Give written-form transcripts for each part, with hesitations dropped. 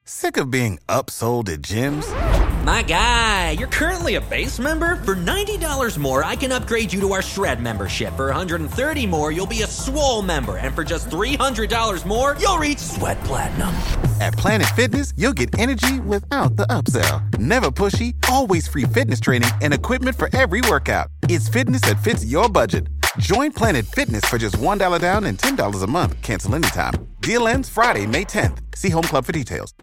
Sick of being upsold at gyms? My guy, you're currently a base member? For $90 more, I can upgrade you to our Shred membership. For $130 more, you'll be a Swole member. And for just $300 more, you'll reach Sweat Platinum. At Planet Fitness, you'll get energy without the upsell. Never pushy, always free fitness training and equipment for every workout. It's fitness that fits your budget. Join Planet Fitness for just $1 down and $10 a month. Cancel anytime. Deal ends Friday, May 10th. See Home Club for details.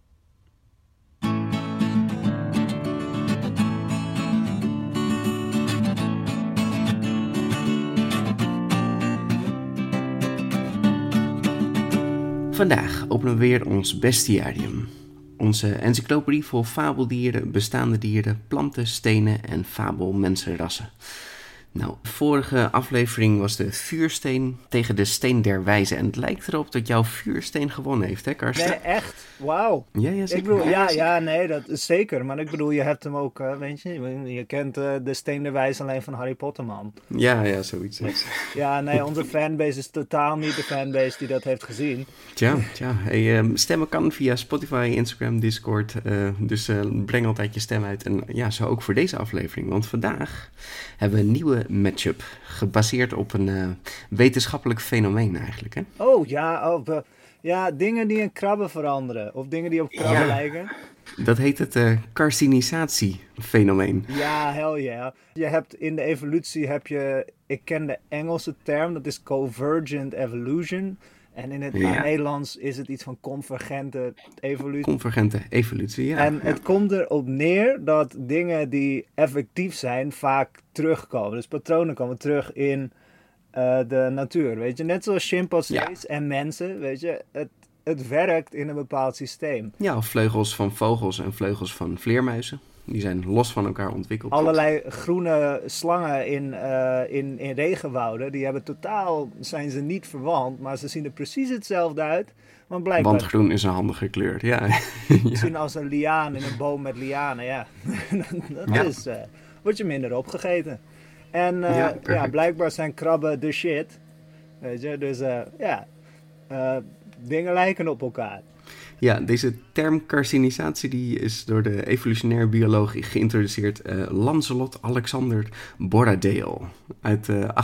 Vandaag openen we weer ons bestiarium. Onze encyclopedie vol fabeldieren, bestaande dieren, planten, stenen en fabelmensenrassen. Nou, de vorige aflevering was de vuursteen tegen de steen der wijze. En het lijkt erop dat jouw vuursteen gewonnen heeft, hè Karsten? Nee, echt? Wauw. Ja, zeker. Ik bedoel, nee, dat is zeker. Maar ik bedoel, je hebt hem ook, weet je kent de steen der wijze alleen van Harry Potter, man. Ja, zoiets. Ja, nee, onze fanbase is totaal niet de fanbase die dat heeft gezien. Tja. Hey, stemmen kan via Spotify, Instagram, Discord. Dus breng altijd je stem uit. En ja, zo ook voor deze aflevering. Want vandaag hebben we een nieuwe matchup. Gebaseerd op een wetenschappelijk fenomeen eigenlijk, hè? Oh, ja, dingen die in krabben veranderen. Of dingen die op krabben lijken. Dat heet het carcinisatiefenomeen. Ja, hell yeah. Je hebt in de evolutie ik ken de Engelse term, dat is convergent evolution. En in het Nederlands is het iets van convergente evolutie. Convergente evolutie, ja. En het komt erop neer dat dingen die effectief zijn vaak terugkomen. Dus patronen komen terug in de natuur, weet je. Net zoals chimpansees en mensen, weet je. Het werkt in een bepaald systeem. Ja, of vleugels van vogels en vleugels van vleermuizen. Die zijn los van elkaar ontwikkeld. Allerlei groene slangen in regenwouden, zijn ze niet verwant, maar ze zien er precies hetzelfde uit. Want groen is een handige kleur, ja. Misschien als een liaan in een boom met lianen, ja. Word je minder opgegeten. En blijkbaar zijn krabben de shit. Weet je, dus dingen lijken op elkaar. Ja, deze term carcinisatie die is door de evolutionair bioloog geïntroduceerd Lancelot Alexander Borradaile uit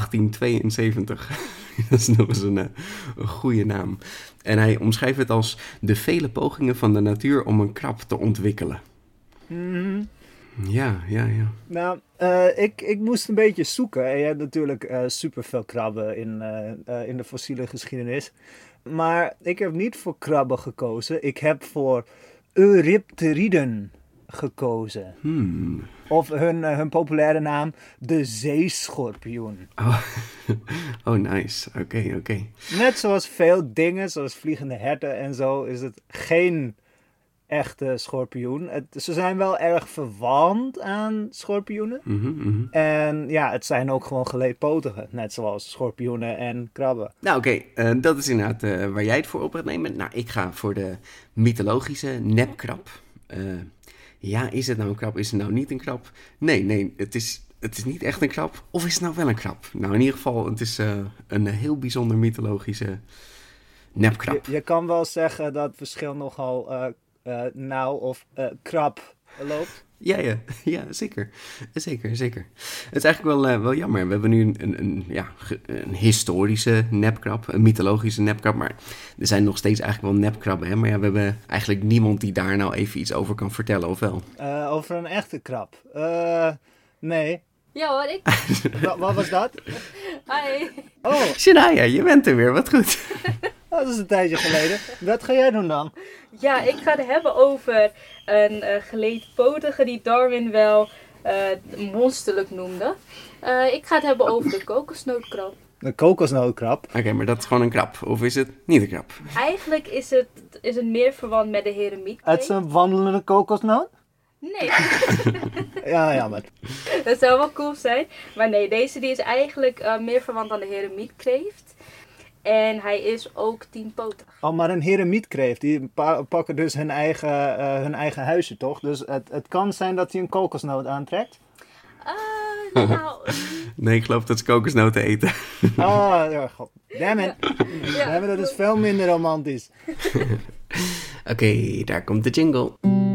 1872. Dat is nog eens een goede naam. En hij omschrijft het als de vele pogingen van de natuur om een krab te ontwikkelen. Mm-hmm. Ja. Nou, ik moest een beetje zoeken. En je hebt natuurlijk superveel krabben in de fossiele geschiedenis. Maar ik heb niet voor krabben gekozen. Ik heb voor Eurypteriden gekozen. Of hun populaire naam, de zeeschorpioen. Oh nice. Oké. Net zoals veel dingen, zoals vliegende herten en zo, is het geen echte schorpioen. Ze zijn wel erg verwant aan schorpioenen. Mm-hmm. En ja, het zijn ook gewoon geleedpotigen. Net zoals schorpioenen en krabben. Nou oké, dat is inderdaad waar jij het voor op gaat nemen. Nou, ik ga voor de mythologische nepkrab. Is het nou een krab? Is het nou niet een krab? Nee, het is niet echt een krab. Of is het nou wel een krab? Nou, in ieder geval, het is een heel bijzonder mythologische nepkrab. Je kan wel zeggen dat het verschil nogal nauw of krab loopt. Ja, zeker. Het is eigenlijk wel jammer. We hebben nu een historische nepkrab, een mythologische nepkrab, maar er zijn nog steeds eigenlijk wel nepkrabben, hè? Maar ja, we hebben eigenlijk niemand die daar nou even iets over kan vertellen, of wel? Over een echte krab? Nee. Ja hoor, ik. Wat was dat? Hi. Oh. Shania, je bent er weer, wat goed. Dat is een tijdje geleden. Wat ga jij doen dan? Ja, ik ga het hebben over een geleedpotige die Darwin wel monsterlijk noemde. Ik ga het hebben over de kokosnootkrab. De kokosnootkrab? Oké, maar dat is gewoon een krab. Of is het niet een krab? Eigenlijk is het meer verwant met de heremiet. Het is een wandelende kokosnoot? Nee. Ja, jammer. Dat zou wel cool zijn. Maar nee, deze die is eigenlijk meer verwant aan de heremietkreeft. En hij is ook 10-potig. Oh, maar een heremietkreeft, die pakken dus hun eigen huisje, toch? Dus het kan zijn dat hij een kokosnoot aantrekt? Nee, ik geloof dat ze kokosnoten eten. Oh, ja, god. Damn it. Dat is veel minder romantisch. Oké, daar komt de jingle.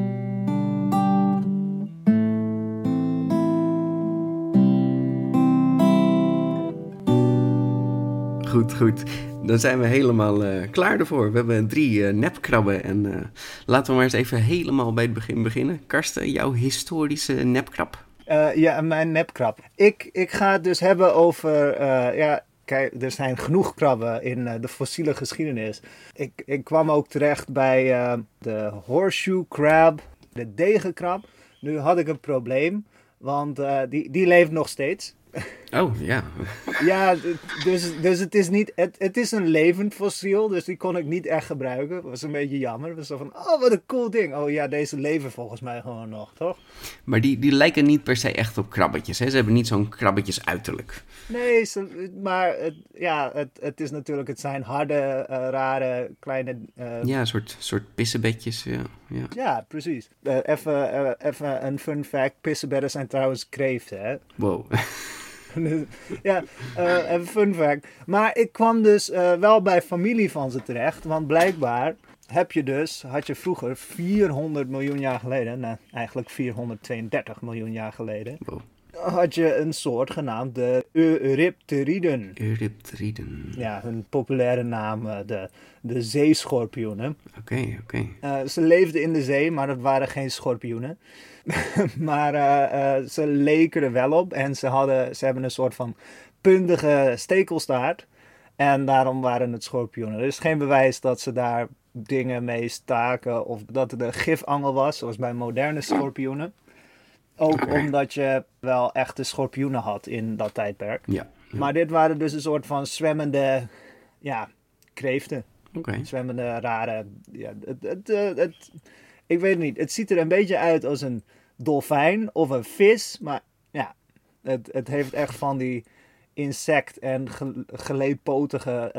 Goed. Dan zijn we helemaal klaar ervoor. We hebben 3 nepkrabben en laten we maar eens even helemaal bij het begin beginnen. Karsten, jouw historische nepkrab? Ja, mijn nepkrab. Ik ga het dus hebben over... kijk, er zijn genoeg krabben in de fossiele geschiedenis. Ik kwam ook terecht bij de horseshoe crab, de degenkrab. Nu had ik een probleem, want die leeft nog steeds. Oh, ja. Ja, dus het is niet... Het is een levend fossiel, dus die kon ik niet echt gebruiken. Dat was een beetje jammer. Het was zo van, oh, wat een cool ding. Oh ja, deze leven volgens mij gewoon nog, toch? Maar die lijken niet per se echt op krabbetjes, hè? Ze hebben niet zo'n krabbetjes uiterlijk. Nee, maar het is natuurlijk... Het zijn harde, rare, kleine... Ja, een soort pissebedjes, ja. Ja, precies. Even een fun fact. Pissebedden zijn trouwens kreeften, hè? Wow. Ja, even fun fact. Maar ik kwam dus wel bij familie van ze terecht. Want blijkbaar had je vroeger 400 miljoen jaar geleden... Nou, eigenlijk 432 miljoen jaar geleden... Wow. Had je een soort genaamd de Eurypteriden. Eurypteriden. Ja, een populaire naam, de zeeschorpioenen. Oké. Ze leefden in de zee, maar dat waren geen schorpioenen. Maar ze leken er wel op en ze hebben een soort van puntige stekelstaart. En daarom waren het schorpioenen. Er is geen bewijs dat ze daar dingen mee staken of dat het een gifangel was, zoals bij moderne schorpioenen. Ook omdat je wel echte schorpioenen had in dat tijdperk. Ja. Maar dit waren dus een soort van zwemmende kreeften. Oké. Zwemmende, rare... Ja, ik weet het niet. Het ziet er een beetje uit als een dolfijn of een vis. Maar ja, het heeft echt van die insect- en geleedpotige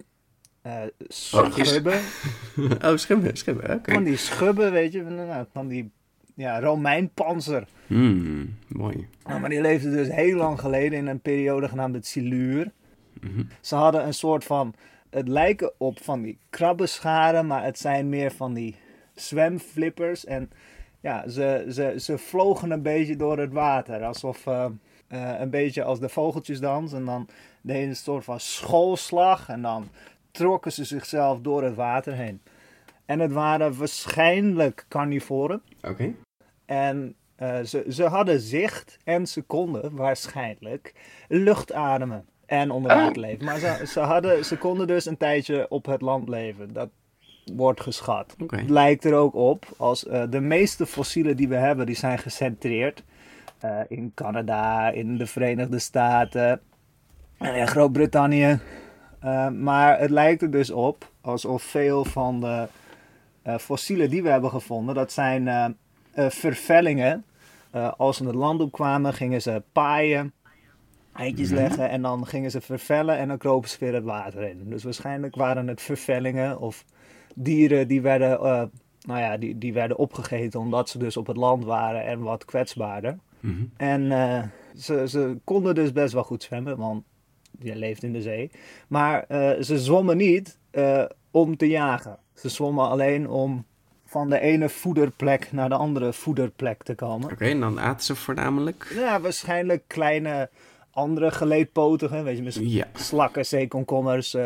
schubben. Oh, schubben. Oké. Van die schubben, weet je. Van die Romeinpanzer. Mooi. Nou, maar die leefden dus heel lang geleden in een periode genaamd het Siluur. Mm-hmm. Ze hadden een soort van... Het lijken op van die krabbenscharen, maar het zijn meer van die zwemflippers. En ja, ze vlogen een beetje door het water. Alsof een beetje als de vogeltjesdans. En dan deden ze een soort van schoolslag. En dan trokken ze zichzelf door het water heen. En het waren waarschijnlijk carnivoren. Oké. En ze hadden zicht en ze konden waarschijnlijk lucht ademen en onder water leven. Maar ze konden dus een tijdje op het land leven. Dat wordt geschat. Oké. Het lijkt er ook op als de meeste fossielen die we hebben, die zijn gecentreerd in Canada, in de Verenigde Staten en in Groot-Brittannië. Maar het lijkt er dus op alsof veel van de fossielen die we hebben gevonden, dat zijn vervellingen. Als ze het land opkwamen, gingen ze paaien, eitjes leggen en dan gingen ze vervellen en dan kropen ze weer het water in. Dus waarschijnlijk waren het vervellingen of dieren die werden, die werden opgegeten omdat ze dus op het land waren en wat kwetsbaarder. Mm-hmm. En ze konden dus best wel goed zwemmen, want je leeft in de zee. Maar ze zwommen niet om te jagen. Ze zwommen alleen om van de ene voederplek naar de andere voederplek te komen. Oké, en dan aten ze voornamelijk? Ja, waarschijnlijk kleine andere geleedpotigen. Weet je, misschien slakken, zeekomkommers.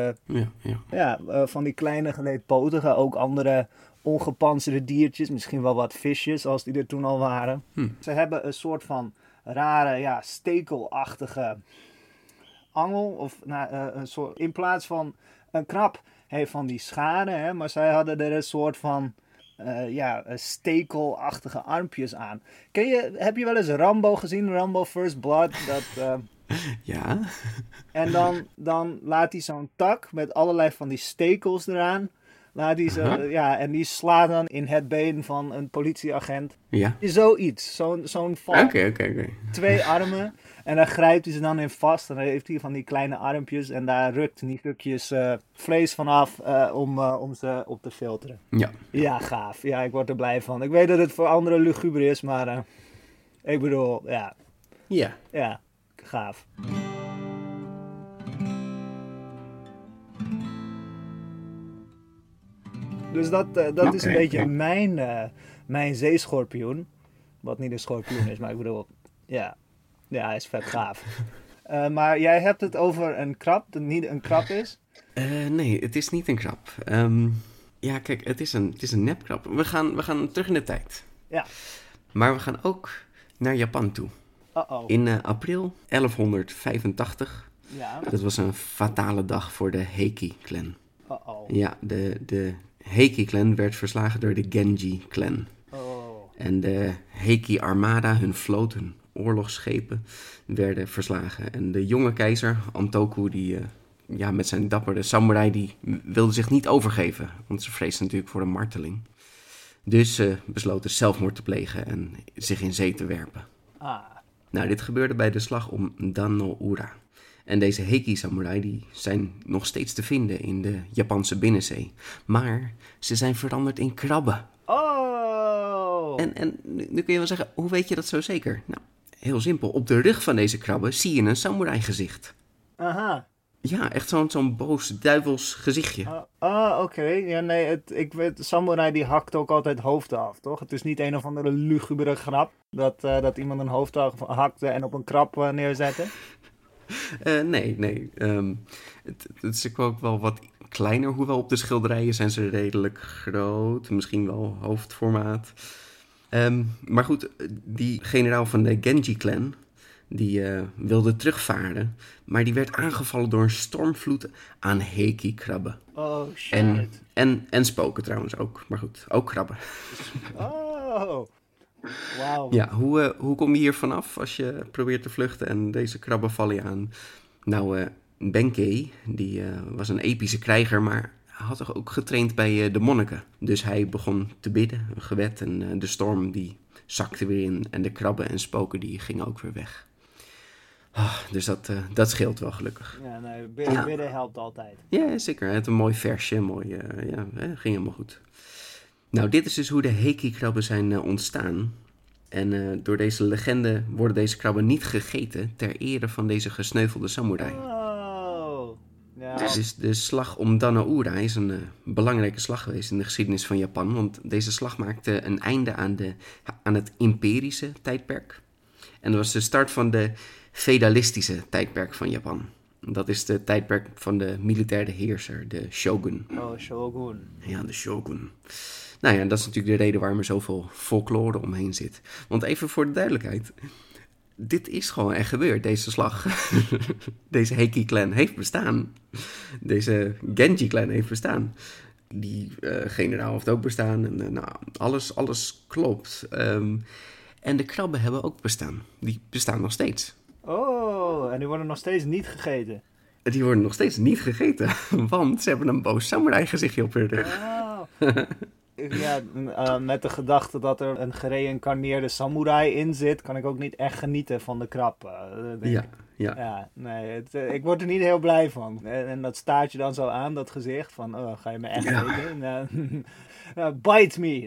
Van die kleine geleedpotigen. Ook andere ongepantserde diertjes. Misschien wel wat visjes, als die er toen al waren. Ze hebben een soort van rare, stekelachtige angel. Of een soort, in plaats van een krab heeft van die scharen. Hè, maar zij hadden er een soort van stekelachtige armpjes aan. Heb je wel eens Rambo gezien? Rambo First Blood? Ja. En dan laat hij zo'n tak met allerlei van die stekels eraan. Laat hij en die slaat dan in het been van een politieagent. Ja. Zoiets. Zo'n val. Oké. 2 armen. En dan grijpt hij ze dan in vast. En dan heeft hij van die kleine armpjes. En daar rukt die stukjes vlees vanaf om ze op te filteren. Ja. Ja, gaaf. Ja, ik word er blij van. Ik weet dat het voor anderen luguber is. Maar ik bedoel, ja. Ja. Ja, gaaf. Dus dat is een beetje mijn zeeschorpioen. Wat niet een schorpioen is, maar ik bedoel, ja, hij is vet gaaf. Maar jij hebt het over een krab, dat niet een krab is? Nee, het is niet een krab. Ja, kijk, het is een nepkrab. We gaan terug in de tijd. Ja. Maar we gaan ook naar Japan toe. Uh-oh. In april 1185. Ja. Dat was een fatale dag voor de Heiki-clan. Uh-oh. Ja, de Heiki-clan werd verslagen door de Genji-clan. Oh. En de Heiki-armada, hun vloot, hun oorlogsschepen, werden verslagen. En de jonge keizer, Antoku, die met zijn dappere samurai, die wilde zich niet overgeven. Want ze vreesden natuurlijk voor een marteling. Dus ze besloten zelfmoord te plegen en zich in zee te werpen. Ah. Nou, dit gebeurde bij de slag om Dan-no-ura. En deze Heiki-samurai die zijn nog steeds te vinden in de Japanse binnenzee. Maar ze zijn veranderd in krabben. Oh! En nu kun je wel zeggen, hoe weet je dat zo zeker? Nou, heel simpel. Op de rug van deze krabben zie je een samurai gezicht. Aha. Ja, echt zo'n boos duivels gezichtje. Oké. Ja, nee, ik weet, samurai die hakt ook altijd hoofden af, toch? Het is niet een of andere lugubere grap dat iemand een hoofd hakte en op een krab neerzette. Nee. Het is ook wel wat kleiner, hoewel op de schilderijen zijn ze redelijk groot. Misschien wel hoofdformaat. Maar goed, die generaal van de Genji-clan, die wilde terugvaren. Maar die werd aangevallen door een stormvloed aan Heiki-krabben. Oh, shit. En spoken trouwens ook. Maar goed, ook krabben. Oh, wauw. Ja, hoe kom je hier vanaf als je probeert te vluchten en deze krabben vallen je aan? Nou, Benkei, die was een epische krijger, maar had toch ook getraind bij de monniken. Dus hij begon te bidden, een gebed, en de storm die zakte weer in en de krabben en spoken die gingen ook weer weg. Dus dat scheelt wel gelukkig. Ja, nee, bidden helpt altijd. Ja, zeker. Het een mooi versje, ging helemaal goed. Nou, dit is dus hoe de Heiki-krabben zijn ontstaan. En door deze legende worden deze krabben niet gegeten ter ere van deze gesneuvelde samurai. Oh. Ja. Dus de slag om Dan-no-ura is een belangrijke slag geweest in de geschiedenis van Japan. Want deze slag maakte een einde aan het imperische tijdperk. En dat was de start van de feudalistische tijdperk van Japan. Dat is de tijdperk van de militaire heerser, de shogun. Oh, shogun. Ja, de shogun. Nou ja, dat is natuurlijk de reden waarom er zoveel folklore omheen zit. Want even voor de duidelijkheid, dit is gewoon echt gebeurd, deze slag. Deze Heiki-clan heeft bestaan. Deze Genji-clan heeft bestaan. Die generaal heeft ook bestaan. En, alles klopt. En de krabben hebben ook bestaan. Die bestaan nog steeds. Oh, en die worden nog steeds niet gegeten. Die worden nog steeds niet gegeten, want ze hebben een boos samurai gezichtje op hun rug. Oh. Ja, met de gedachte dat er een gereïncarneerde samurai in zit, kan ik ook niet echt genieten van de krab. Ja. Nee, ik word er niet heel blij van. En dat staart je dan zo aan, dat gezicht, van, ga je me echt eten? Bite me.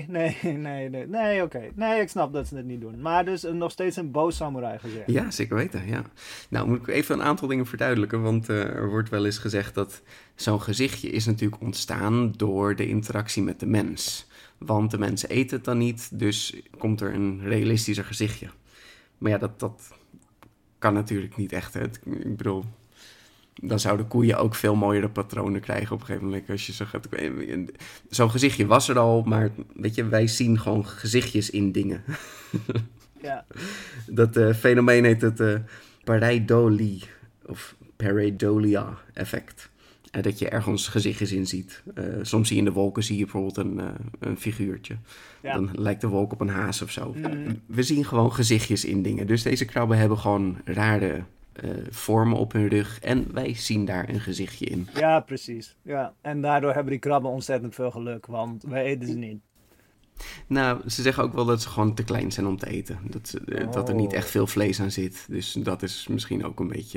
Nee, oké. Nee, ik snap dat ze het niet doen. Maar dus nog steeds een boos samurai gezicht. Ja, zeker weten, ja. Nou, moet ik even een aantal dingen verduidelijken, want er wordt wel eens gezegd dat zo'n gezichtje is natuurlijk ontstaan door de interactie met de mens. Want de mensen eten het dan niet, dus komt er een realistischer gezichtje. Maar ja, dat kan natuurlijk niet echt. Hè. Ik bedoel, dan zouden koeien ook veel mooiere patronen krijgen op een gegeven moment. Als je zo gaat, zo'n gezichtje was er al, maar weet je, wij zien gewoon gezichtjes in dingen. Ja. Dat fenomeen heet het pareidolie of pareidolia effect. Dat je ergens gezichtjes in ziet. Soms zie je in de wolken zie je bijvoorbeeld een figuurtje. Ja. Dan lijkt de wolk op een haas of zo. We zien gewoon gezichtjes in dingen. Dus deze krabben hebben gewoon rare vormen op hun rug. En wij zien daar een gezichtje in. Ja, precies. Ja. En daardoor hebben die krabben ontzettend veel geluk. Want wij eten ze niet. Nou, ze zeggen ook wel dat ze gewoon te klein zijn om te eten. Dat er niet echt veel vlees aan zit. Dus dat is misschien ook een beetje...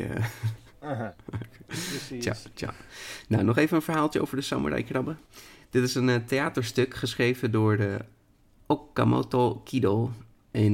Precies. Tja. Nou, nog even een verhaaltje over de samurai-krabben. Dit is een theaterstuk geschreven door de Okamoto Kido in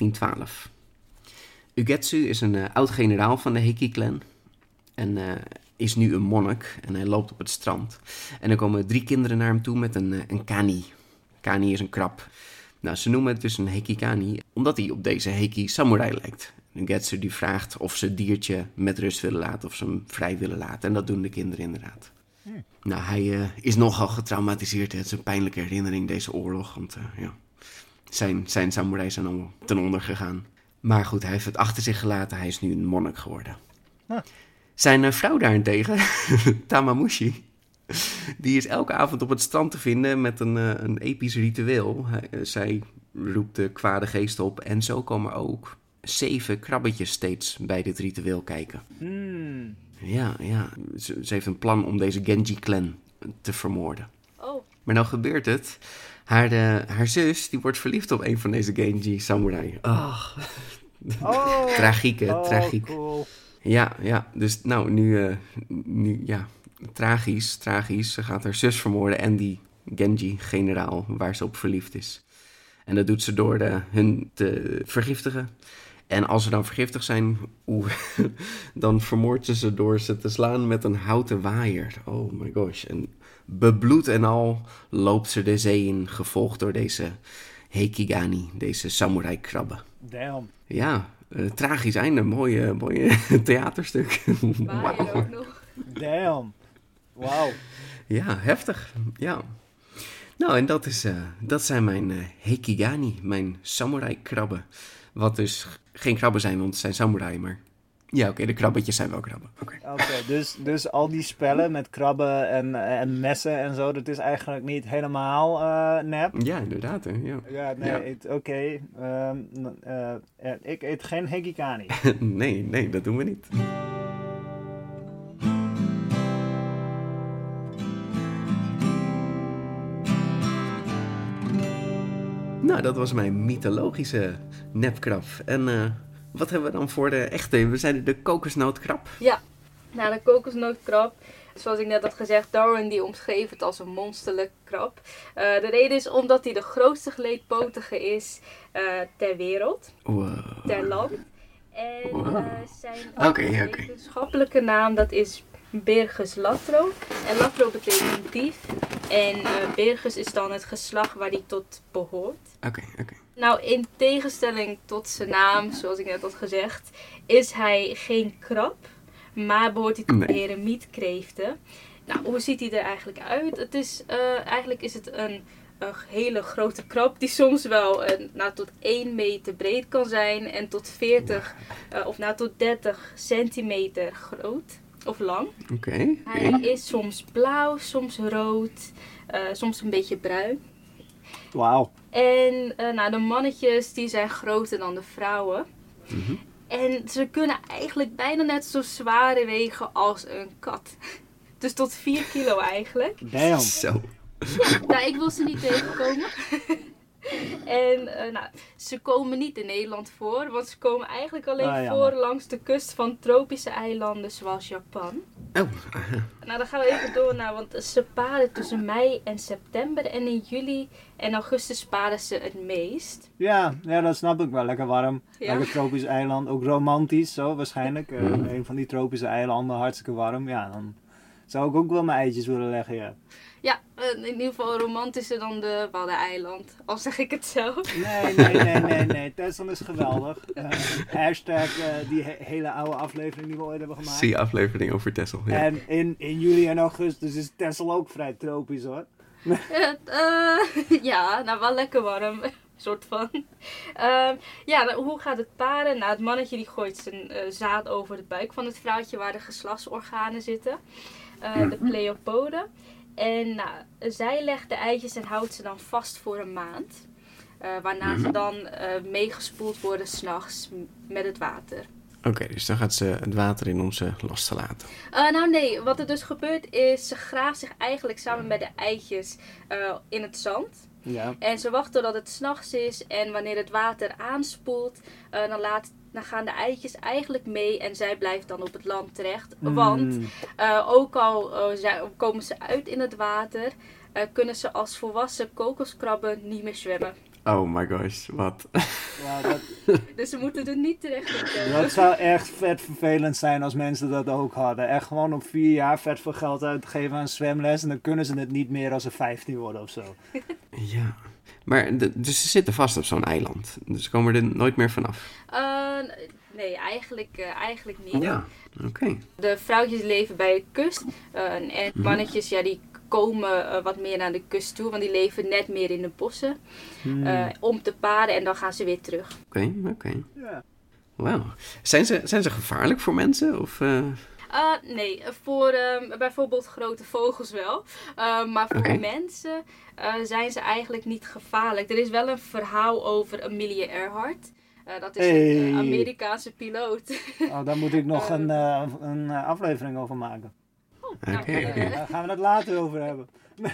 1912. Ugetsu is een oud-generaal van de Heiki-clan. En is nu een monnik en hij loopt op het strand. En er komen 3 kinderen naar hem toe met een kani. Kani is een krab. Nou, ze noemen het dus een hekikani, omdat hij op deze heki samurai lijkt. En Getsu die vraagt of ze het diertje met rust willen laten, of ze hem vrij willen laten. En dat doen de kinderen inderdaad. Nou, hij is nogal getraumatiseerd. Het is een pijnlijke herinnering, deze oorlog. Want zijn samurai zijn allemaal ten onder gegaan. Maar goed, hij heeft het achter zich gelaten. Hij is nu een monnik geworden. Zijn vrouw daarentegen, Tamamushi, die is elke avond op het strand te vinden met een episch ritueel. Zij roept de kwade geesten op. En zo komen ook 7 krabbetjes steeds bij dit ritueel kijken. Ja. Ze heeft een plan om deze Genji-clan te vermoorden. Oh. Maar nou gebeurt het. Haar zus, die wordt verliefd op een van deze Genji-samurai. Tragiek, hè? Tragiek. Cool. Ja. Dus nou, nu tragisch. Ze gaat haar zus vermoorden en die Genji-generaal waar ze op verliefd is. En dat doet ze door hun te vergiftigen. En als ze dan vergiftigd zijn, dan vermoordt ze door ze te slaan met een houten waaier. Oh my gosh. En bebloed en al loopt ze de zee in, gevolgd door deze hekigani, deze samurai-krabben. Damn. Ja, tragisch einde. Mooie theaterstuk. Waaier ook nog. Damn. Wauw. Ja, heftig. Ja. Nou, en dat zijn mijn hekigani, mijn samurai-krabben. Wat dus geen krabben zijn, want het zijn samurai, maar... Ja, oké, de krabbetjes zijn wel krabben. Oké, dus al die spellen met krabben en messen en zo, dat is eigenlijk niet helemaal nep. Ja, inderdaad, hè. Ja. Ja, nee, oké. Ik eet geen hekikani. Nee, dat doen we niet. Nou, dat was mijn mythologische nepkrab. En wat hebben we dan voor de echte? We zeiden de kokosnootkrab. Ja, nou de kokosnootkrab. Zoals ik net had gezegd, Darwin die omschreef het als een monsterlijke krab. De reden is omdat hij de grootste geleedpotige is ter wereld. Wow. Ter land. En zijn wetenschappelijke naam dat is Birgus latro. En latro betekent dief. En Birgus is dan het geslacht waar hij tot behoort. Oké. Nou, in tegenstelling tot zijn naam, zoals ik net had gezegd, is hij geen krab, maar behoort hij tot de heremietkreeften. Nou, hoe ziet hij er eigenlijk uit? Het is, eigenlijk is het een hele grote krab die soms wel tot 1 meter breed kan zijn en tot 40 tot 30 centimeter groot of lang. Oké. Hij is soms blauw, soms rood, soms een beetje bruin. Wauw. En de mannetjes die zijn groter dan de vrouwen. Mm-hmm. En ze kunnen eigenlijk bijna net zo zwaar wegen als een kat. Dus tot 4 kilo eigenlijk. Damn. Zo. Ja, nou, ik wil ze niet tegenkomen. En ze komen niet in Nederland voor. Want ze komen eigenlijk alleen voor langs de kust van tropische eilanden zoals Japan. Oh. Nou, dan gaan we even door naar, want ze paren tussen mei en september. En in juli en augustus paren ze het meest. Ja, dat snap ik wel. Lekker warm. Ja. Lekker tropisch eiland. Ook romantisch, zo waarschijnlijk. Een van die tropische eilanden, hartstikke warm. Ja, dan zou ik ook wel mijn eitjes willen leggen, ja. Ja, in ieder geval romantischer dan de Waddeneiland, al zeg ik het zelf. Nee. Texel is geweldig. Hashtag die hele oude aflevering die we ooit hebben gemaakt. Zie aflevering over Texel. Ja. En in juli en augustus is Texel ook vrij tropisch, hoor. Wel lekker warm. Soort van. Hoe gaat het paren? Nou, het mannetje die gooit zijn zaad over de buik van het vrouwtje waar de geslachtsorganen zitten. De pleopoden. En zij legt de eitjes en houdt ze dan vast voor een maand. Waarna ze dan meegespoeld worden 's nachts met het water. Oké, dus dan gaat ze het water in om ze los te laten. Nee, wat er dus gebeurt is, ze graaft zich eigenlijk samen met de eitjes in het zand. Ja. En ze wacht totdat het 's nachts is en wanneer het water aanspoelt, dan gaan de eitjes eigenlijk mee en zij blijft dan op het land terecht. Want ook al komen ze uit in het water, kunnen ze als volwassen kokoskrabben niet meer zwemmen. Oh my gosh, wat? Ja, Dus ze moeten er niet terecht op komen. dat zou echt vet vervelend zijn als mensen dat ook hadden. Echt gewoon op 4 jaar vet veel geld uitgeven aan zwemles. En dan kunnen ze het niet meer als ze 15 worden of zo. Ja, maar dus ze zitten vast op zo'n eiland. Dus ze komen er nooit meer vanaf. Nee, eigenlijk niet. Ja, oké. De vrouwtjes leven bij de kust. En mannetjes, ja, die komen wat meer naar de kust toe. Want die leven net meer in de bossen. Om te paren en dan gaan ze weer terug. Oké. Ja. Wauw. Zijn ze gevaarlijk voor mensen? Of, Nee, voor bijvoorbeeld grote vogels wel. Maar voor mensen zijn ze eigenlijk niet gevaarlijk. Er is wel een verhaal over Amelia Earhart. Dat is een Amerikaanse piloot. Oh, daar moet ik nog een aflevering over maken. Oké. Daar gaan we het later over hebben.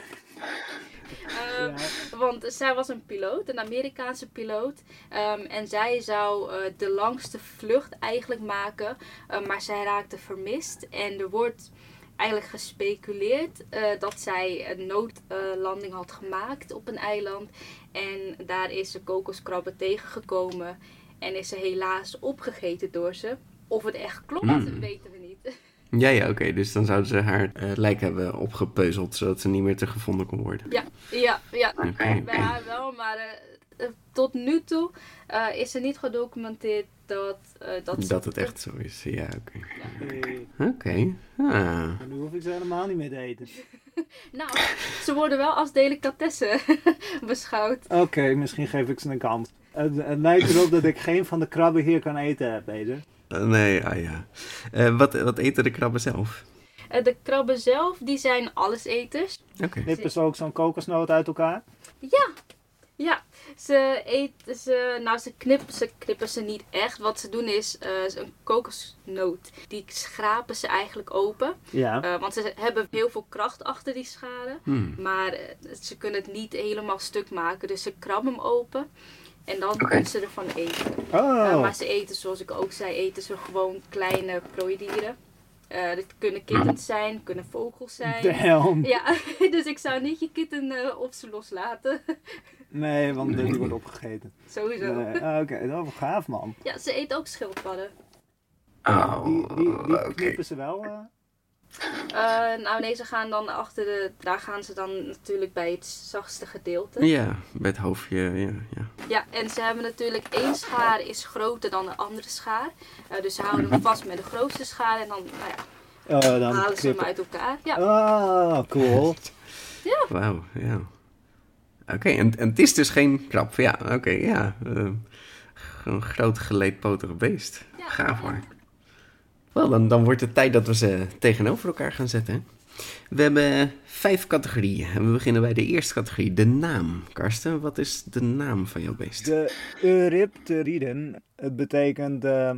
Want zij was een piloot, een Amerikaanse piloot. En zij zou de langste vlucht eigenlijk maken. Maar zij raakte vermist. En er wordt eigenlijk gespeculeerd dat zij een noodlanding had gemaakt op een eiland. En daar is ze kokoskrabben tegengekomen. En is ze helaas opgegeten door ze. Of het echt klopt, weten we niet. Ja, oké. Dus dan zouden ze haar lijk hebben opgepeuzeld, zodat ze niet meer te gevonden kon worden. Ja. Oké. Bij haar wel, maar tot nu toe is er niet gedocumenteerd dat het echt zo is. Ja, oké. Hey, Oké. Ah. nu hoef ik ze helemaal niet meer te eten. Nou, ze worden wel als delicatessen beschouwd. Oké, misschien geef ik ze een kans. Het lijkt erop dat ik geen van de krabben hier kan eten, Peter. Nee, ja. Wat eten de krabben zelf? De krabben zelf, die zijn alleseters. Oké. Knippen ze ook zo'n kokosnoot uit elkaar? Ja. Ze knippen ze niet echt. Wat ze doen is een kokosnoot. Die schrapen ze eigenlijk open. Ja. Want ze hebben heel veel kracht achter die scharen. Maar ze kunnen het niet helemaal stuk maken. Dus ze krabben hem open. En dan kunnen ze ervan eten. Maar ze eten, zoals ik ook zei, eten ze gewoon kleine prooidieren. Dit kunnen kittens zijn, kunnen vogels zijn. Damn. Ja, dus ik zou niet je kitten op ze loslaten. Nee, want die wordt opgegeten. Sowieso. Nee. Oké, dat is gaaf, man. Ja, ze eet ook schildpadden. Die knippen ze wel? Nee, ze gaan dan daar gaan ze dan natuurlijk bij het zachtste gedeelte. Ja, bij het hoofdje, ja. Ja, en ze hebben natuurlijk één schaar is groter dan de andere schaar. Dus ze houden hem vast met de grootste schaar en dan, dan halen ze hem uit elkaar. Ja. Cool. Ja. Wauw, ja. Oké, en het is dus geen krab. Ja, oké, ja. Een groot geleedpotig beest. Ja. Gaaf hoor. Wel, dan wordt het tijd dat we ze tegenover elkaar gaan zetten. Hè? We hebben 5 categorieën. En we beginnen bij de eerste categorie, de naam. Karsten, wat is de naam van jouw beest? De Eurypteriden. Het betekent...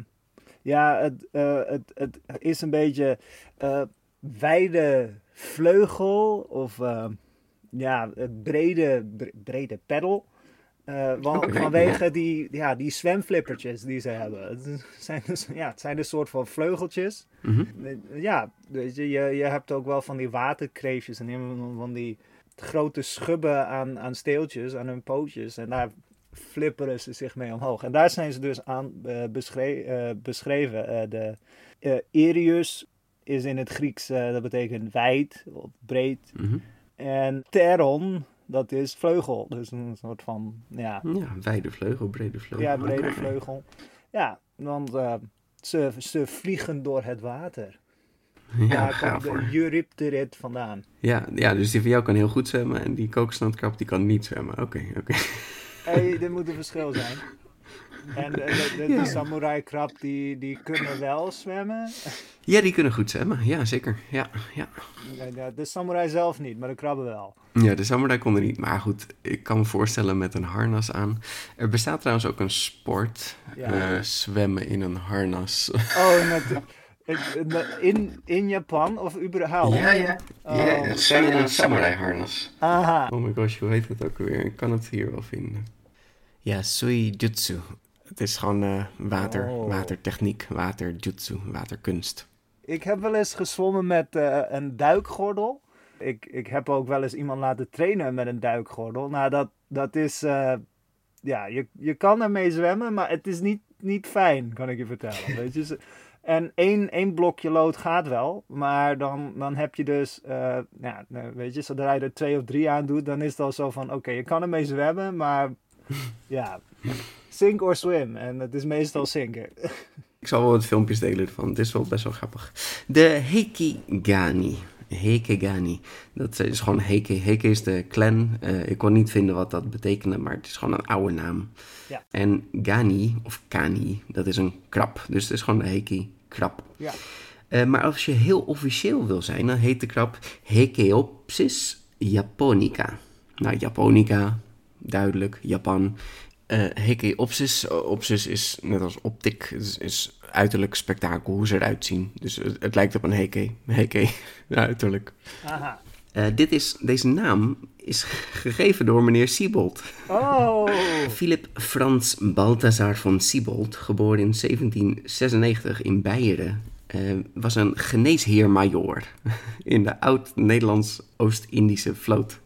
het is een beetje wijde vleugel of het brede peddel. Vanwege die zwemflippertjes die ze hebben. Het zijn een soort van vleugeltjes. Ja, je hebt ook wel van die waterkreefjes en van die grote schubben aan steeltjes, aan hun pootjes. En daar flipperen ze zich mee omhoog. En daar zijn ze dus aan beschreven. De Erius is in het Grieks, dat betekent wijd of breed. En Pteron, dat is vleugel. Dus een soort van, ja, wijde vleugel, brede vleugel. Ja, brede vleugel. Ja, want ze vliegen door het water. Ja, daar komt de Eurypterid vandaan. Ja, dus die van jou kan heel goed zwemmen en die kokosnootkrab die kan niet zwemmen. Oké. Hey, dit moet een verschil zijn. En de samurai krab, die kunnen wel zwemmen. Ja, die kunnen goed zwemmen. Ja, zeker. Ja. De samurai zelf niet, maar de krabben wel. Ja, de samurai kon er niet. Maar goed, ik kan me voorstellen met een harnas aan. Er bestaat trouwens ook een sport. Zwemmen in een harnas. Oh, in Japan of überhaupt? Ja. Zwemmen in een samurai harnas. Aha. Oh my gosh, hoe heet het ook weer? Ik kan het hier wel vinden. Ja, Suijutsu. Het is gewoon watertechniek, waterjutsu, waterkunst. Ik heb wel eens gezwommen met een duikgordel. Ik heb ook wel eens iemand laten trainen met een duikgordel. Nou, dat is je kan ermee zwemmen, maar het is niet fijn, kan ik je vertellen. Weet je? En één blokje lood gaat wel, maar dan heb je dus, weet je, zodra je er 2 of 3 aan doet, dan is het al zo van, oké, je kan ermee zwemmen, maar ja, sink or swim. En het is meestal zinken. Ik zal wel wat filmpjes delen ervan. Het is wel best wel grappig. De Heikigani. Heikigani. Dat is gewoon Heike. Heike is de clan. Ik kon niet vinden wat dat betekende, maar het is gewoon een oude naam. Ja. En Gani, of Kani, dat is een krab. Dus het is gewoon de Heike-krab. Ja. Maar als je heel officieel wil zijn, dan heet de krab Hekeopsis japonica. Nou, japonica, duidelijk, Japan. Hekeopsis, opsis is net als optik, is uiterlijk spektakel, hoe ze eruit zien. Dus het lijkt op een heke, uiterlijk. Aha. Deze naam is gegeven door meneer Siebold. Oh! Philipp Franz Balthasar von Siebold, geboren in 1796 in Beieren, was een geneesheer-majoor in de oud-Nederlands-Oost-Indische vloot.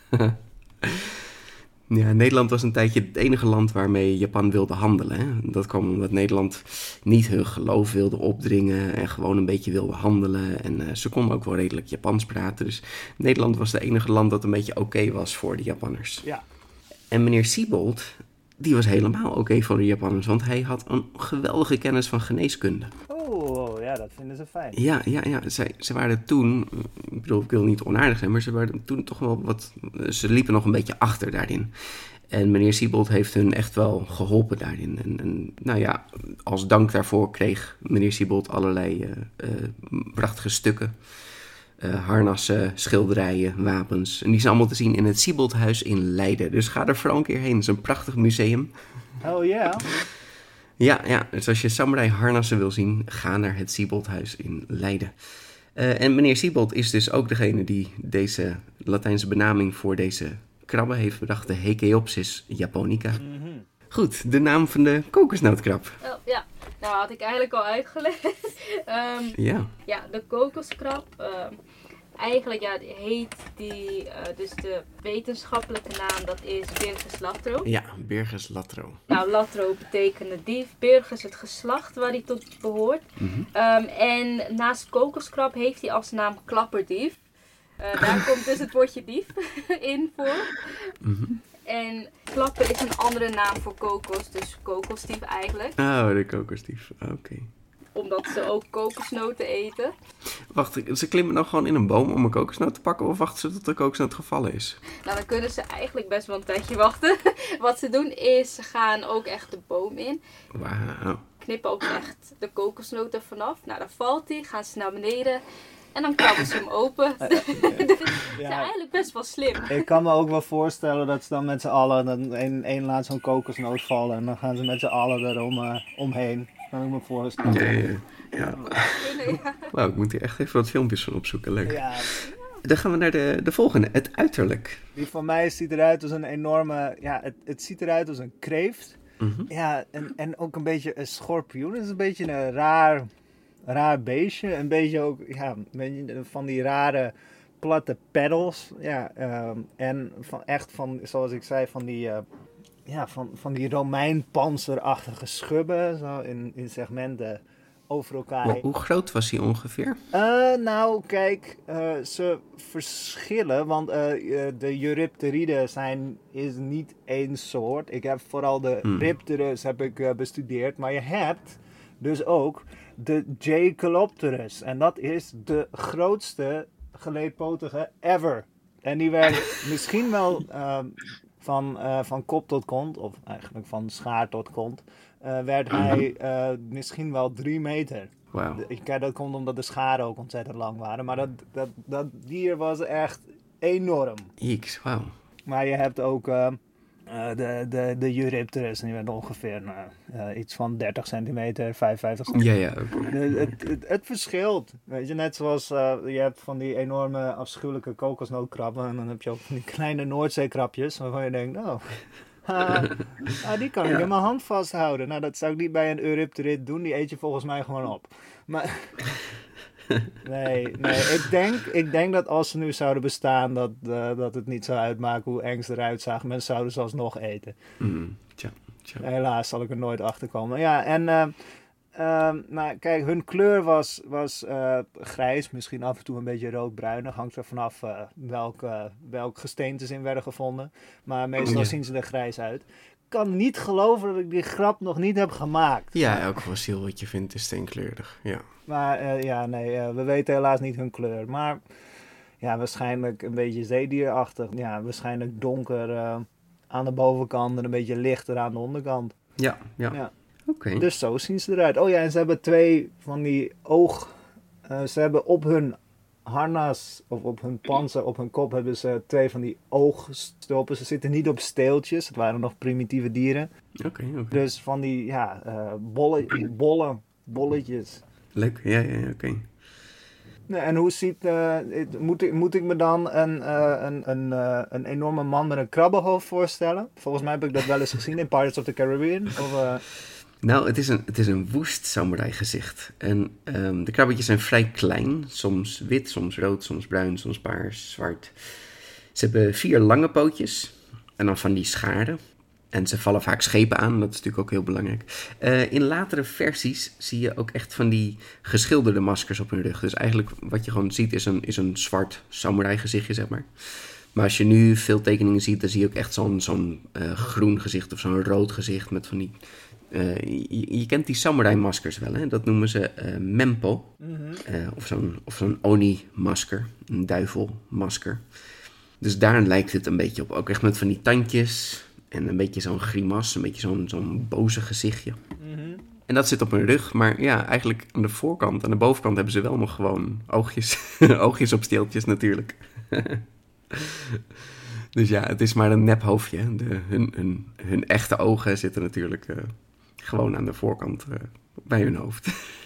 Ja, Nederland was een tijdje het enige land waarmee Japan wilde handelen. Hè? Dat kwam omdat Nederland niet hun geloof wilde opdringen en gewoon een beetje wilde handelen. En ze konden ook wel redelijk Japans praten. Dus Nederland was het enige land dat een beetje oké was voor de Japanners. Ja. En meneer Siebold, die was helemaal oké voor de Japanners, want hij had een geweldige kennis van geneeskunde. Oh, ja, dat vinden ze fijn. Ja. Ze waren toen, ik bedoel, ik wil niet onaardig zijn, maar ze waren toen toch wel ze liepen nog een beetje achter daarin. En meneer Siebold heeft hun echt wel geholpen daarin. En nou ja, als dank daarvoor kreeg meneer Siebold allerlei prachtige stukken. Harnassen, schilderijen, wapens. En die zijn allemaal te zien in het Sieboldhuis in Leiden. Dus ga er vooral een keer heen. Het is een prachtig museum. Oh ja. Ja, dus als je samurai harnassen wil zien, ga naar het Sieboldhuis in Leiden. En meneer Siebold is dus ook degene die deze Latijnse benaming voor deze krabben heeft bedacht. De Hekeopsis japonica. Mm-hmm. Goed, de naam van de kokosnootkrab. Oh, ja, nou had ik eigenlijk al uitgelegd. Ja, de kokoskrab. Eigenlijk heet die, dus de wetenschappelijke naam, dat is Birgus latro. Ja, Birgus latro. Nou, latro betekende dief. Birgus het geslacht waar hij tot behoort. Mm-hmm. En naast kokoskrab heeft hij als naam klapperdief. Daar komt dus het woordje dief in voor. Mm-hmm. En klapper is een andere naam voor kokos, dus kokosdief eigenlijk. Oh, de kokosdief, oké. Omdat ze ook kokosnoten eten. Wacht, ze klimmen dan gewoon in een boom om een kokosnoot te pakken of wachten ze tot de kokosnoot gevallen is? Nou, dan kunnen ze eigenlijk best wel een tijdje wachten. Wat ze doen is, ze gaan ook echt de boom in. Wauw. Knippen ook echt de kokosnoot er vanaf. Nou, dan valt die, gaan ze naar beneden. En dan krabben ze hem open. Dus ze zijn eigenlijk best wel slim. Ik kan me ook wel voorstellen dat ze dan met z'n allen één laat zo'n kokosnoot vallen. En dan gaan ze met z'n allen er omheen. Kan ik me voorstellen. Ja. Wauw, ik moet hier echt even wat filmpjes van opzoeken. Leuk. Ja. Dan gaan we naar de volgende. Het uiterlijk. Die van mij ziet eruit als een enorme... Ja, het ziet eruit als een kreeft. Mm-hmm. Ja, en ook een beetje een schorpioen. Het is een beetje een raar beestje. Een beetje ook, ja, van die rare platte pedals. Ja, en van, zoals ik zei, van die... van die Romeinpanzerachtige schubben, zo in segmenten over elkaar. Maar hoe groot was hij ongeveer? Nou, kijk, ze verschillen, want de Eurypteriden is niet één soort. Ik heb vooral de Ripterus bestudeerd, maar je hebt dus ook de Jaekelopterus. En dat is de grootste geleedpotige ever. En die werd misschien wel... Van kop tot kont, of eigenlijk van schaar tot kont, werd hij misschien wel 3 meter. Wow. Dat komt omdat de scharen ook ontzettend lang waren. Maar dat dier was echt enorm. Jeeks, wauw. Maar je hebt ook de Eurypterus. En die werd ongeveer iets van 30 centimeter, 55 centimeter. Ja. Het verschilt. Weet je, net zoals je hebt van die enorme afschuwelijke kokosnootkrabben. En dan heb je ook van die kleine Noordzeekrabjes. Waarvan je denkt, die kan ik in mijn hand vasthouden. Nou, dat zou ik niet bij een Eurypterid doen. Die eet je volgens mij gewoon op. Maar... Nee. Ik denk dat als ze nu zouden bestaan, dat het niet zou uitmaken hoe eng ze eruit zagen. Mensen zouden ze alsnog eten. Tja. Helaas zal ik er nooit achter komen. Ja, en nou, kijk, hun kleur was grijs, misschien af en toe een beetje roodbruinig. Hangt er vanaf welk gesteente ze in werden gevonden. Maar meestal zien ze er grijs uit. Ik kan niet geloven dat ik die grap nog niet heb gemaakt. Ja, elk fossiel wat je vindt is steenkleurig. Ja. Maar we weten helaas niet hun kleur. Maar ja, waarschijnlijk een beetje zeedierachtig. Ja, waarschijnlijk donker aan de bovenkant en een beetje lichter aan de onderkant. Ja. Oké. Dus zo zien ze eruit. Oh ja, en ze hebben 2 van die ze hebben op hun harnas, of op hun panzer, op hun kop hebben ze 2 van die oogstolpen. Ze zitten niet op steeltjes. Het waren nog primitieve dieren. Oké. Dus van die, bolletjes. Leuk. Ja, oké. Nee, en hoe ziet... moet ik me dan een enorme man met een krabbenhoofd voorstellen? Volgens mij heb ik dat wel eens gezien in Pirates of the Caribbean. Nou, het is een woest samurai gezicht. En de krabbetjes zijn vrij klein. Soms wit, soms rood, soms bruin, soms paars, zwart. Ze hebben 4 lange pootjes. En dan van die scharen. En ze vallen vaak schepen aan. Dat is natuurlijk ook heel belangrijk. In latere versies zie je ook echt van die geschilderde maskers op hun rug. Dus eigenlijk wat je gewoon ziet is een zwart samurai gezichtje, zeg maar. Maar als je nu veel tekeningen ziet, dan zie je ook echt zo'n groen gezicht of zo'n rood gezicht met van die... je kent die samurai-maskers wel, hè? Dat noemen ze mempo. Of zo'n oni-masker, een duivelmasker. Dus daar lijkt het een beetje op. Ook echt met van die tandjes en een beetje zo'n grimas, een beetje zo'n boze gezichtje. En dat zit op hun rug, maar ja, eigenlijk aan de voorkant, aan de bovenkant hebben ze wel nog gewoon oogjes. Oogjes op steeltjes natuurlijk. Dus ja, het is maar een nep hoofdje. Hun echte ogen zitten natuurlijk gewoon aan de voorkant bij hun hoofd.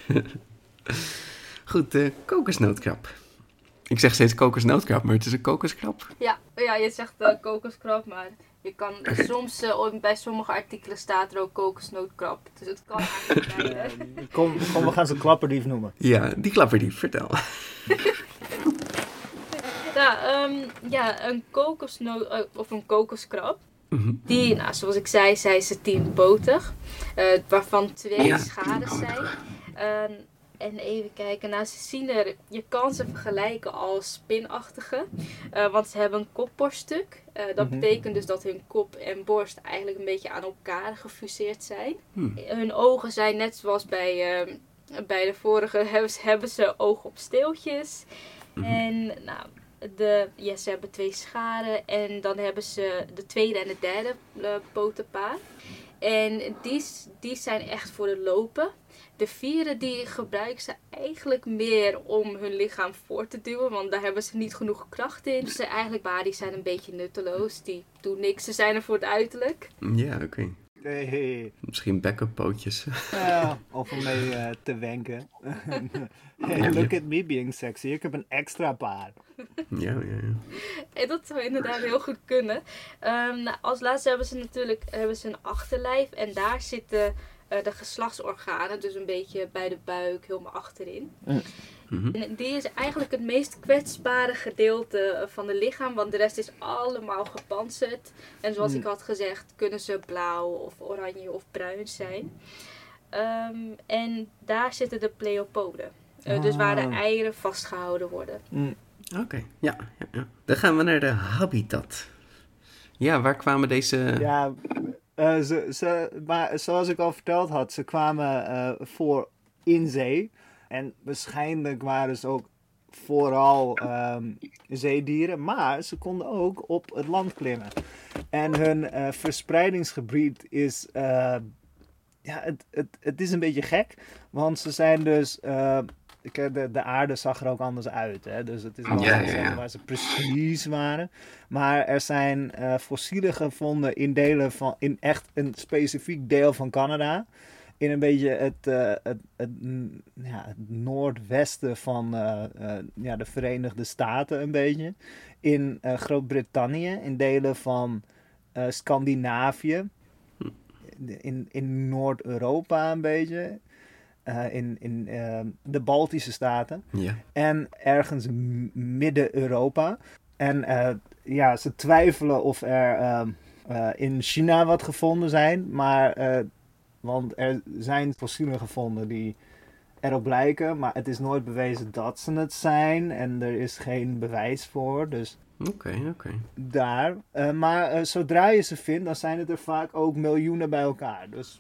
Goed, kokosnootkrab. Ik zeg steeds kokosnootkrab, maar het is een kokoskrab. Ja, je zegt kokoskrab, maar je kan soms, bij sommige artikelen staat er ook kokosnootkrab. Dus het kan eigenlijk beide. Kom, we gaan ze klapperdief noemen. Ja, die klapperdief, vertel. Een kokosnoot of een kokoskrab. Die, zoals ik zei, zijn ze 10-potig. Waarvan 2 schades zijn. En even kijken, je kan ze vergelijken als spinachtige. Want ze hebben een kopborststuk. Dat betekent dus dat hun kop en borst eigenlijk een beetje aan elkaar gefuseerd zijn. Hun ogen zijn net zoals bij de vorige, hebben ze ogen op steeltjes. En ze hebben 2 scharen en dan hebben ze de tweede en de derde potenpaar. En die zijn echt voor het lopen. De 4 die gebruiken ze eigenlijk meer om hun lichaam voor te duwen, want daar hebben ze niet genoeg kracht in. Dus eigenlijk die zijn een beetje nutteloos. Die doen niks, ze zijn er voor het uiterlijk. Ja, oké. Hey. Misschien backup pootjes. Ja, of om mee te wenken. Hey, look at me being sexy. Ik heb een extra paar. Ja. En dat zou inderdaad heel goed kunnen. Als laatste hebben ze een achterlijf en daar zitten de geslachtsorganen, dus een beetje bij de buik, helemaal achterin. En die is eigenlijk het meest kwetsbare gedeelte van het lichaam, want de rest is allemaal gepantserd. En zoals ik had gezegd, kunnen ze blauw of oranje of bruin zijn. En daar zitten de pleopoden. Dus waar de eieren vastgehouden worden. Oké, ja. Dan gaan we naar de habitat. Ja, waar kwamen deze... Ja, maar zoals ik al verteld had, ze kwamen voor in zee. En waarschijnlijk waren ze ook vooral zeedieren, maar ze konden ook op het land klimmen. En hun verspreidingsgebied is... het is een beetje gek, want ze zijn dus... de aarde zag er ook anders uit, hè? Dus het is wel zeggen waar ze precies waren. Maar er zijn fossielen gevonden in echt een specifiek deel van Canada. In een beetje het noordwesten van de Verenigde Staten een beetje. In Groot-Brittannië, in delen van Scandinavië. In Noord-Europa een beetje. in de Baltische Staten. Ja. En ergens midden-Europa. En ze twijfelen of er in China wat gevonden zijn. Want er zijn fossielen gevonden die erop lijken. Maar het is nooit bewezen dat ze het zijn. En er is geen bewijs voor. Dus Oké. daar. Maar zodra je ze vindt, dan zijn het er vaak ook miljoenen bij elkaar. Dus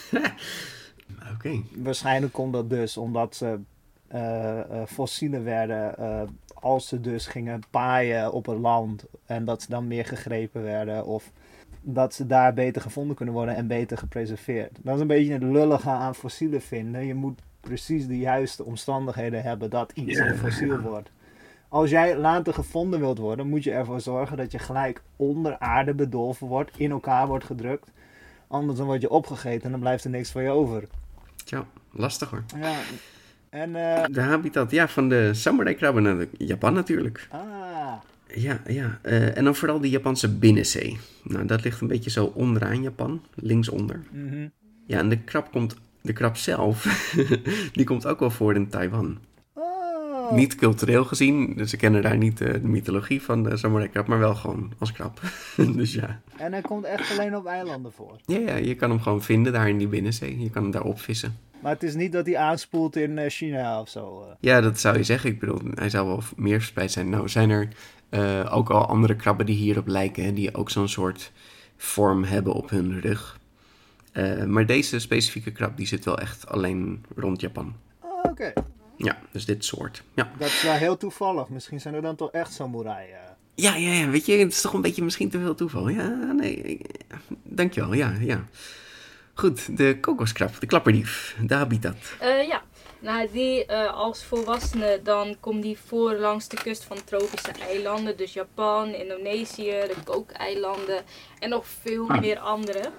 Oké. waarschijnlijk komt dat dus omdat ze fossielen werden als ze dus gingen paaien op een land en dat ze dan meer gegrepen werden of dat ze daar beter gevonden kunnen worden en beter gepreserveerd. Dat is een beetje het lullige aan fossielen vinden. Je moet precies de juiste omstandigheden hebben dat iets een fossiel wordt. Als jij later gevonden wilt worden, moet je ervoor zorgen dat je gelijk onder aarde bedolven wordt, in elkaar wordt gedrukt. Anders dan word je opgegeten en dan blijft er niks van je over. Tja, lastig hoor. Ja. En, de habitat van de samurai-krabben naar Japan natuurlijk. Ja. En dan vooral de Japanse binnenzee. Nou, dat ligt een beetje zo onderaan Japan, linksonder. Mm-hmm. Ja, en de krab zelf, die komt ook wel voor in Taiwan. Oh. Niet cultureel gezien, dus ze kennen daar niet de mythologie van de samurai-krab, maar wel gewoon als krab. Dus ja. En hij komt echt alleen op eilanden voor? Ja, je kan hem gewoon vinden daar in die binnenzee. Je kan hem daar opvissen. Maar het is niet dat hij aanspoelt in China of zo? Ja, dat zou je zeggen. Ik bedoel, hij zou wel meer verspreid zijn. Nou, zijn er ook al andere krabben die hierop lijken, hè, die ook zo'n soort vorm hebben op hun rug. Maar deze specifieke krab, die zit wel echt alleen rond Japan. Oh, oké. Ja, dus dit soort. Ja. Dat is wel heel toevallig. Misschien zijn er dan toch echt samurai. Ja, weet je, het is toch een beetje misschien te veel toeval. Ja, nee, dankjewel, ja. Goed, de kokoskrab, de klapperdief, de habitat. Nou, die als volwassene, dan komt die voor langs de kust van tropische eilanden. Dus Japan, Indonesië, de Kookeilanden en nog veel meer andere.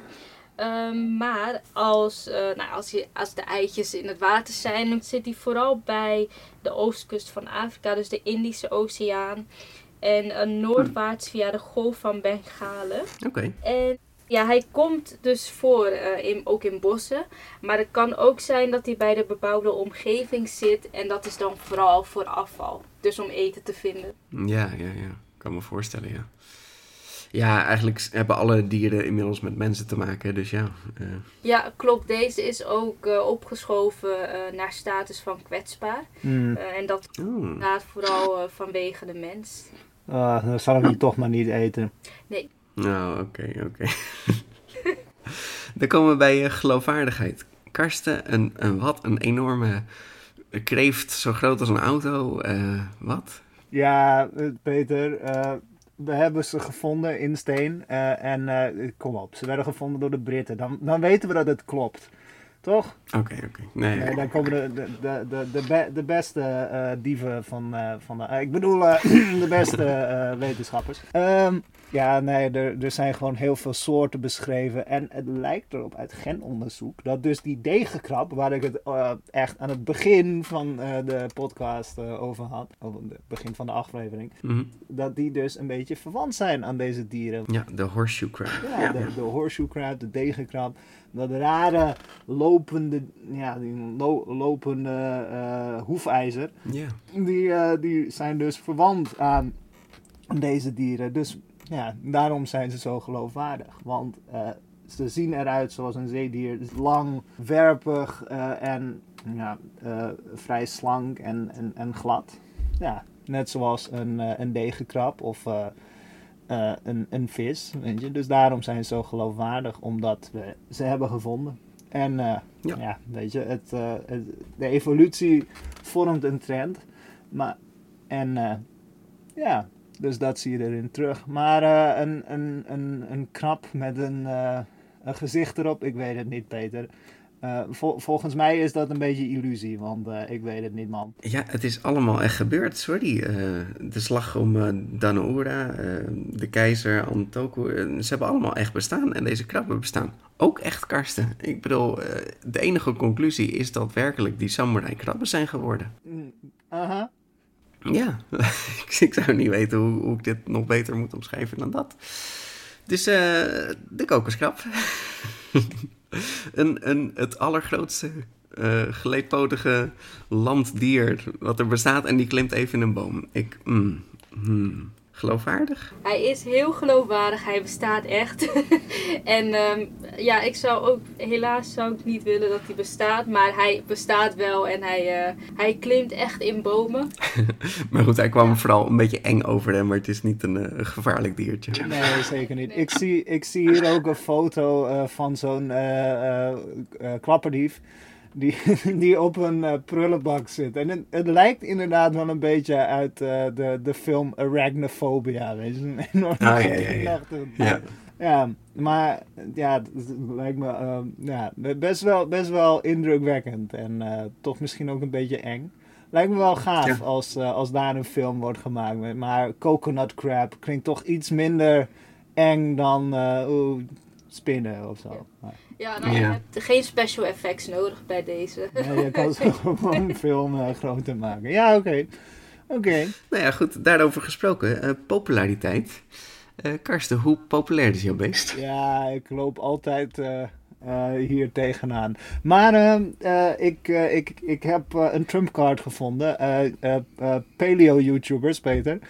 Maar als de eitjes in het water zijn, dan zit die vooral bij de oostkust van Afrika, dus de Indische Oceaan. En noordwaarts via de Golf van Bengalen. Oké. En ja, hij komt dus voor, ook in bossen. Maar het kan ook zijn dat hij bij de bebouwde omgeving zit. En dat is dan vooral voor afval. Dus om eten te vinden. Ja. Kan me voorstellen, ja. Ja, eigenlijk hebben alle dieren inmiddels met mensen te maken, dus ja. Ja, klopt. Deze is ook opgeschoven naar status van kwetsbaar. En dat gaat vooral vanwege de mens. Dan zal ik hem toch maar niet eten. Nee. Nou, oké. Dan komen we bij geloofwaardigheid. Karsten, een enorme kreeft zo groot als een auto. Wat? Ja, Peter, we hebben ze gevonden in steen. Kom op, ze werden gevonden door de Britten. Dan weten we dat het klopt. Toch? Oké. Nee. Dan komen de beste dieven van de... ik bedoel, de beste wetenschappers. Er zijn gewoon heel veel soorten beschreven. En het lijkt erop uit genonderzoek dat dus die degenkrab, waar ik het echt aan het begin van de podcast over had, over het begin van de aflevering, dat die dus een beetje verwant zijn aan deze dieren. Ja, de horseshoe crab. Ja, de horseshoe crab, de degenkrab. Dat rare lopende hoefijzer. Ja. Die zijn dus verwant aan deze dieren. Dus ja, daarom zijn ze zo geloofwaardig. Want ze zien eruit zoals een zeedier. Lang, werpig en vrij slank en glad. Ja, net zoals een degenkrab of een vis. Weet je? Dus daarom zijn ze zo geloofwaardig. Omdat we ze hebben gevonden. En weet je, de evolutie vormt een trend. Dus dat zie je erin terug. Maar een krab met een gezicht erop, ik weet het niet, Peter. Volgens mij is dat een beetje illusie, want ik weet het niet, man. Ja, het is allemaal echt gebeurd, sorry. De slag om Danoura, de keizer, Antoku, ze hebben allemaal echt bestaan. En deze krabben bestaan ook echt, Karsten. Ik bedoel, de enige conclusie is dat werkelijk die samurai krabben zijn geworden. Ja, ik zou niet weten hoe ik dit nog beter moet omschrijven dan dat. Dus de kokoskrab. Het allergrootste geleedpotige landdier wat er bestaat en die klimt even in een boom. Geloofwaardig? Hij is heel geloofwaardig, hij bestaat echt. En ik helaas zou ik niet willen dat hij bestaat, maar hij bestaat wel en hij klimt echt in bomen. Maar goed, hij kwam vooral een beetje eng over hem, maar het is niet een gevaarlijk diertje. Nee, zeker niet. Ik zie hier ook een foto van zo'n klapperdief. Die op een prullenbak zit. En het lijkt inderdaad wel een beetje uit de film Arachnophobia. Weet je? Een enorme ja, maar ja, het lijkt me best wel indrukwekkend. En toch misschien ook een beetje eng. Lijkt me wel gaaf als daar een film wordt gemaakt. Maar Coconut Crab klinkt toch iets minder eng dan spinnen of zo. Ja, je hebt geen special effects nodig bij deze. Nee, je kan zo gewoon een film groter maken. Ja, oké. Nou ja, goed, daarover gesproken. Populariteit. Karsten, hoe populair is jouw beest? Ja, ik loop altijd hier tegenaan. Maar ik heb een trumpcard gevonden. Paleo-YouTubers, Peter.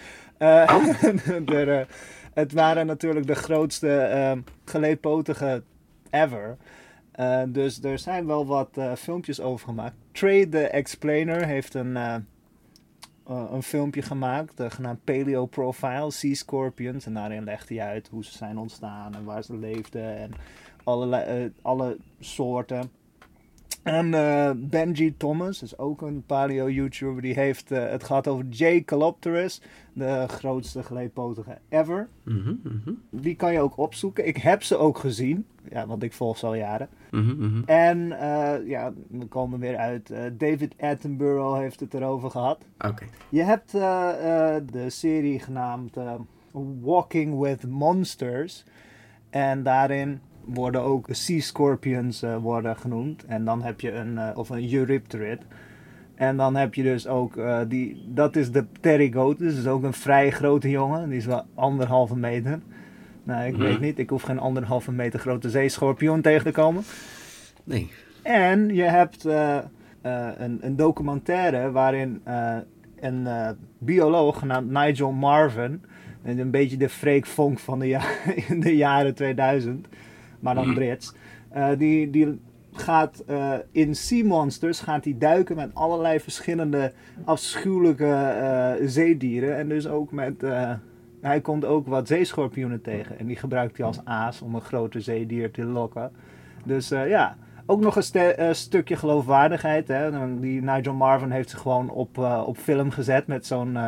Het waren natuurlijk de grootste geleedpotige ever. Dus er zijn wel wat filmpjes over gemaakt. Trey the Explainer heeft een filmpje gemaakt, genaamd Paleo Profile, Sea Scorpions. En daarin legt hij uit hoe ze zijn ontstaan en waar ze leefden en alle soorten. En Benji Thomas is ook een paleo-YouTuber. Die heeft het gehad over J. Calopterus, de grootste geleedpotige ever. Die kan je ook opzoeken. Ik heb ze ook gezien. Ja, want ik volg ze al jaren. En we komen weer uit. David Attenborough heeft het erover gehad. Oké. Je hebt de serie genaamd Walking with Monsters. En daarin worden ook sea scorpions worden genoemd. En dan heb je een Eurypterid. En dan heb je dus ook, dat is de Pterygotus. Dat is ook een vrij grote jongen. Die is wel 1,5 meter. Nou, ik weet niet. Ik hoef geen 1,5 meter grote zeeschorpioen tegen te komen. Nee. En je hebt een documentaire waarin een bioloog genaamd Nigel Marven, een beetje de Freek Vonk van in de jaren 2000, maar dan Brits, die gaat in Sea Monsters duiken met allerlei verschillende afschuwelijke zeedieren. En dus ook hij komt ook wat zeeschorpioenen tegen. En die gebruikt hij als aas om een groter zeedier te lokken. Dus ook nog een stukje geloofwaardigheid. Hè? Die Nigel Marven heeft zich gewoon op film gezet met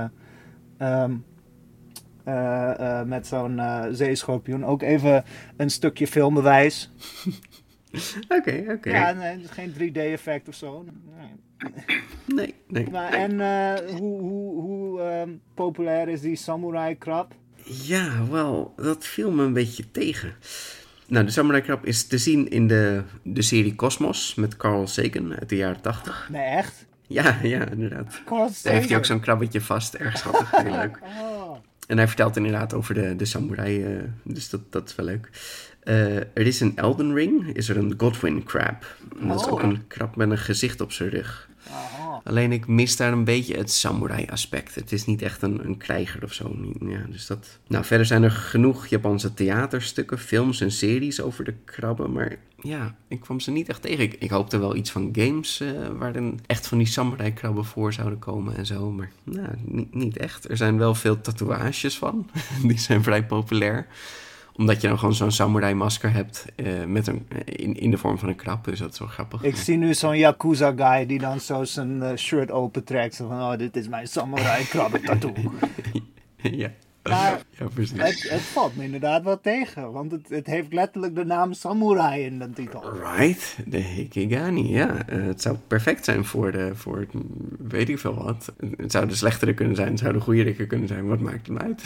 zo'n zeeschorpioen. Ook even een stukje filmbewijs. Oké. Ja, nee, het is geen 3D-effect of zo. Nee. Maar, en hoe populair is die samurai krab? Ja, wel, dat viel me een beetje tegen. Nou, de samurai krab is te zien in de serie Cosmos met Carl Sagan uit de jaren 80. Nee, echt? Ja, inderdaad. Carl Sagan? Daar heeft hij ook zo'n krabbetje vast, erg schattig, heel leuk. En hij vertelt inderdaad over de samurai, dus dat is wel leuk. Er is in Elden Ring, is er een Godwin crab. En dat is ook een krab met een gezicht op zijn rug. Alleen ik mis daar een beetje het samurai aspect. Het is niet echt een krijger of zo. Ja, dus dat. Nou, verder zijn er genoeg Japanse theaterstukken, films en series over de krabben. Maar ja, ik kwam ze niet echt tegen. Ik hoopte wel iets van games waar dan echt van die samurai krabben voor zouden komen en zo. Maar nou, niet echt. Er zijn wel veel tatoeages van. Die zijn vrij populair. Omdat je dan gewoon zo'n samurai masker hebt in de vorm van een krab. Dus dat is wel grappig. Ik zie nu zo'n Yakuza guy die dan zo zijn shirt opentrekt. Zo van, dit is mijn samurai krabben tattoo. Ja. Maar ja, precies. Het valt me inderdaad wel tegen. Want het heeft letterlijk de naam samurai in de titel. Right, de Hikigani, ja. Het zou perfect zijn voor weet ik veel wat. Het zou de slechtere kunnen zijn, het zou de goeieriker kunnen zijn. Wat maakt het uit?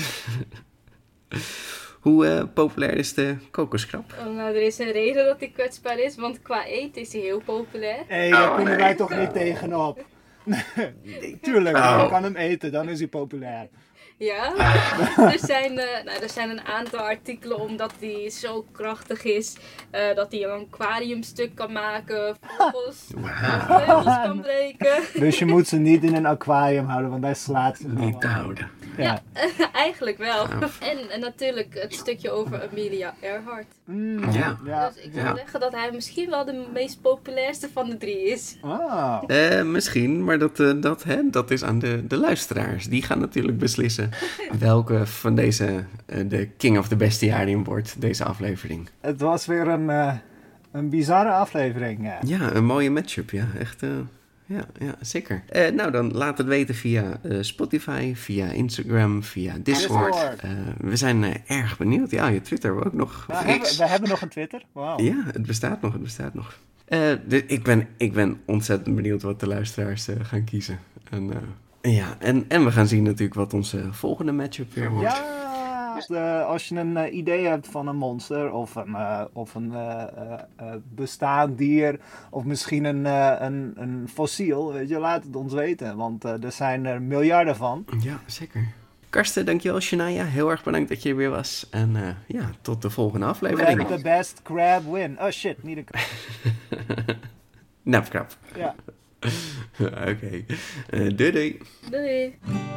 Hoe populair is de kokoskrab? Nou, er is een reden dat hij kwetsbaar is, want qua eten is hij heel populair. Daar kunnen wij toch niet tegenop. Nee, tuurlijk, je kan hem eten, dan is hij populair. Ja, er zijn een aantal artikelen omdat die zo krachtig is dat hij een aquariumstuk kan maken, vleugels kan breken. Dus je moet ze niet in een aquarium houden, want daar slaat ze Niet te houden. Ja, eigenlijk wel. En natuurlijk het stukje over Amelia Earhart. Ja. Dus ik zou zeggen dat hij misschien wel de meest populairste van de 3 is. Misschien, maar dat is aan de luisteraars. Die gaan natuurlijk beslissen welke van deze de King of the Bestiarium wordt, deze aflevering. Het was weer een bizarre aflevering. Ja, een mooie matchup, ja. Echt, ja, zeker. Nou, dan laat het weten via Spotify, via Instagram, via Discord. We zijn erg benieuwd. Ja, je Twitter ook nog. We hebben nog een Twitter. Wow. Ja, het bestaat nog. Ik ben ontzettend benieuwd wat de luisteraars gaan kiezen. En we gaan zien natuurlijk wat onze volgende matchup weer wordt. Ja, als je een idee hebt van een monster of een bestaand dier of misschien een fossiel, weet je, laat het ons weten, want er zijn er miljarden van. Ja, zeker. Karsten, dankjewel. Shania, heel erg bedankt dat je er weer was. En tot de volgende aflevering. Let the best crab win. Oh shit, niet een crab. Napkrab. Ja. Oké. Doei. Doei.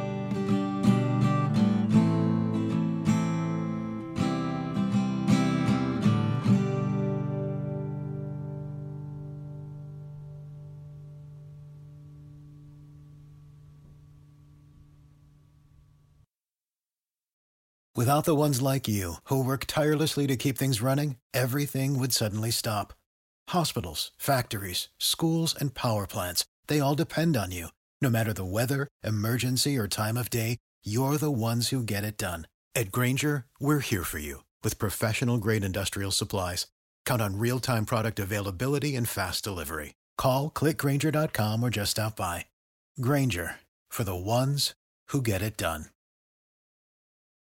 Without the ones like you, who work tirelessly to keep things running, everything would suddenly stop. Hospitals, factories, schools, and power plants, they all depend on you. No matter the weather, emergency, or time of day, you're the ones who get it done. At Grainger, we're here for you with professional-grade industrial supplies. Count on real-time product availability and fast delivery. Call, click Grainger.com, or just stop by. Grainger, for the ones who get it done.